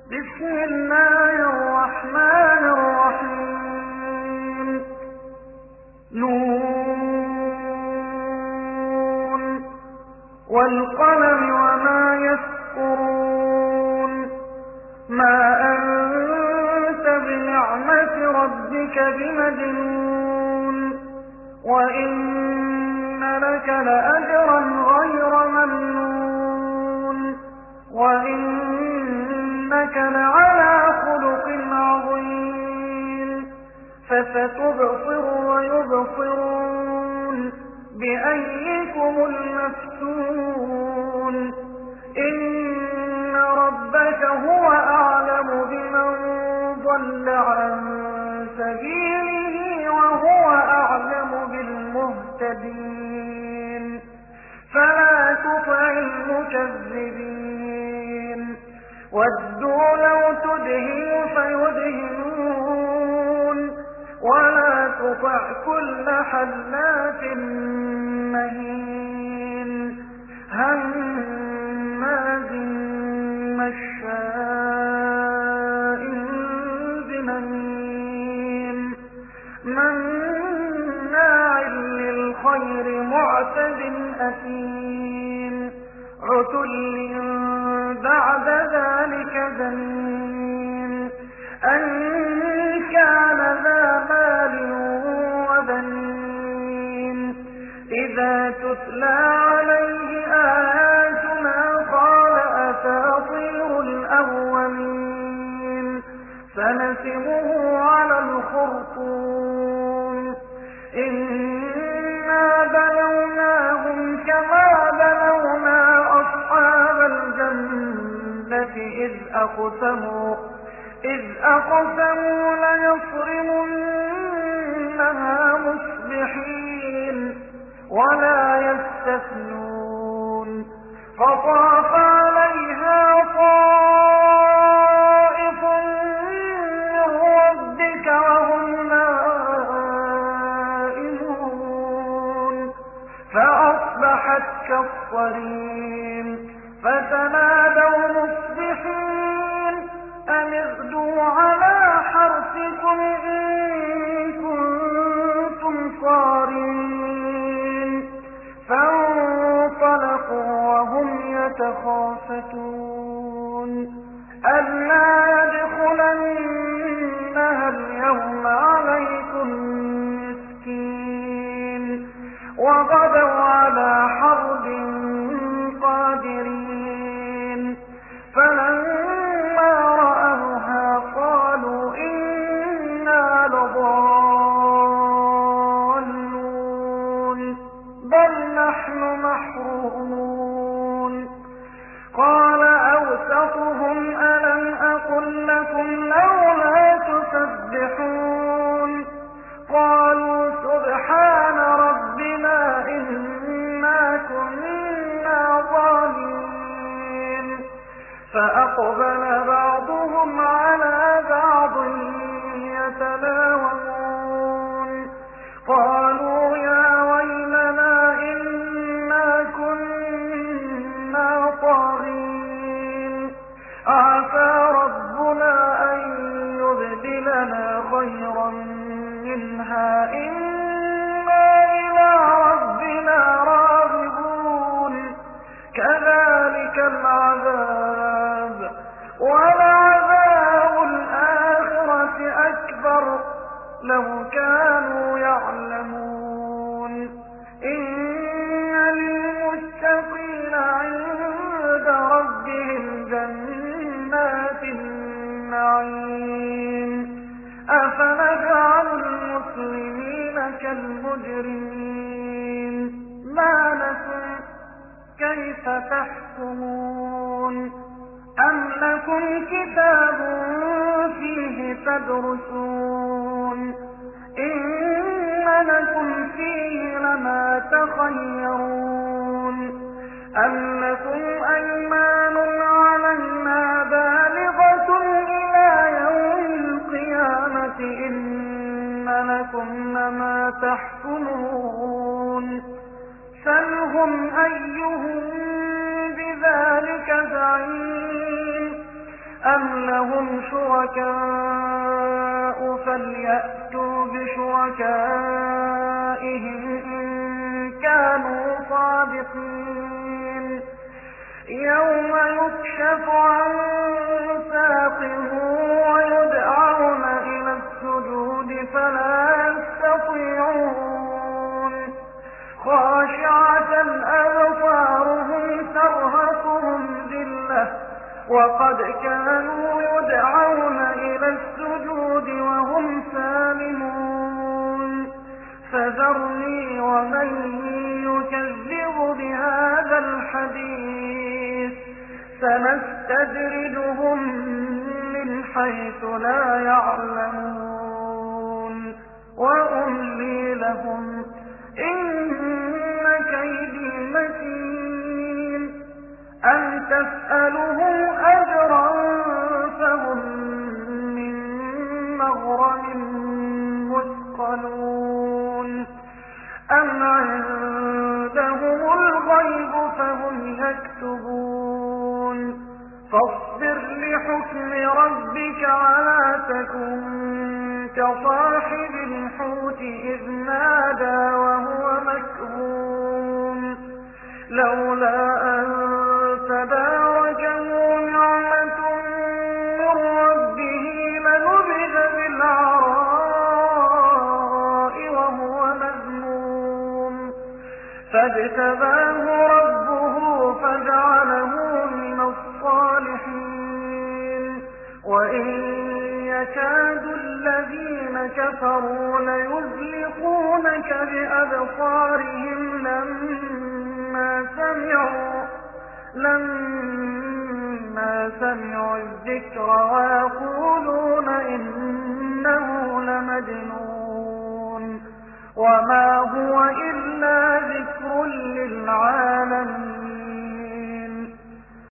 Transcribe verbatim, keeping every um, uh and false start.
بسم الله الرحمن الرحيم نون والقلم وما يسطرون ما أنت بنعمة ربك بمجنون وإن لك لأجرا غير ممنون وإنك لعلى خلق عظيم فستبصر ويبصرون بأيكم المفتون إن ربك هو أعلم بمن ضل عن سبيله وهو أعلم بالمهتدين فلا تطع المكذبين ودوا لو تدهن فيدهنون ولا تطع كل حلاف مهين هماز مشاء بنميم مناع للخير معتد أثيم عتل بعد ذلك زنيم أن كان ذا مال وبنين إذا تتلى عليه آياتنا قال أساطير الأولين سنسمه على الخرطوم إنا بلوناهم كما بلونا أصحاب الجنة إذ أقسموا إذ أقسموا ليصرمنها مصبحين ولا يستثنون فطاف عليها طائف من ربك وهم نائمون فأصبحت كالصريم فتنادوا مصبحين أن اغدوا على حرثكم إن كنتم صارمين فانطلقوا وهم يتخافتون ألا يدخلنها اليوم عليكم مسكين وغدوا على حرب قادرين فلما رأوها قالوا إنا لضالون بل نحن محرومون قال أوسطهم ألم أقل لكم لولا تسبحون قالوا سبحان ربنا إنا كنا ظالمين فأقبل بعضهم على بعض يتلاومون قالوا يا ويلنا إنا كنا طاغين عسى ربنا أن يبدلنا خيرا منها إنا إلى ربنا راغبون كذلك العذاب ولعذاب الآخرة أكبر لو كانوا يعلمون إن للمتقين عند ربهم جنات النعيم أفنجعل المسلمين كالمجرمين ما لكم كيف تحكمون أم لكم كتاب فيه تدرسون إن لكم فيه لما تخيرون أم لكم أيمان علينا بالغة إلى يوم القيامة إن لكم لما تحكمون سلهم أيهم بذلك زعيم أم لهم شركاء فليأتوا بشركائهم إن كانوا صادقين يوم يكشف عن ساق ويدعون إلى السجود فلا يستطيعون خاشعة أبصارهم ترهقهم ذلة وقد كانوا يدعون إلى السجود وهم سالمون فذرني ومن يكذب بهذا الحديث سنستدرجهم من حيث لا يعلمون وأملي لهم إن كيدي متين أم تسألهم أجرا فهم من مغرم مثقلون أم عندهم الغيب فهم يكتبون فاصبر لحكم ربك ولا تكن كصاحب الحوت إذ نادى وهو مكظوم لولا أن تداركه نعمة من ربه لنبذ بالعراء وهو مذموم فاجتباه ربه فجعله من الصالحين وإن يكاد الذين كفروا ليزلقونك بأبصارهم لما سمعوا لما سمعوا الذكر ويقولون إنه لمجنون وما